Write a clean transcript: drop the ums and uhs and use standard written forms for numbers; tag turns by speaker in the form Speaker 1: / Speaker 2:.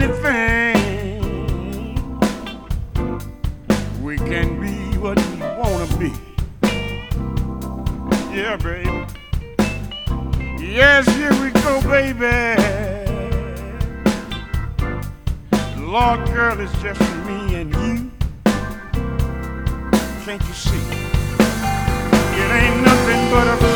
Speaker 1: anything, we can be what we wanna be. Yeah, baby. Yes, here we go, baby. Lord, girl, it's just me and you. Can't you see? It ain't nothing but a